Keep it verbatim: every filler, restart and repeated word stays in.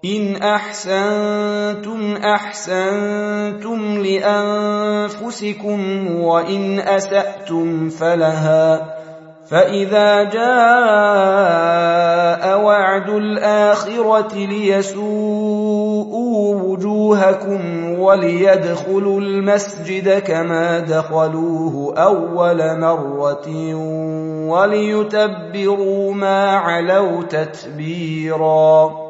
إن أحسنتم أحسنتم لأنفسكم وإن أسأتم فلها، فإذا جاء وعد الآخرة ليسوءوا وجوهكم وليدخلوا المسجد كما دخلوه أول مرة وليتبروا ما علوا تتبيرا.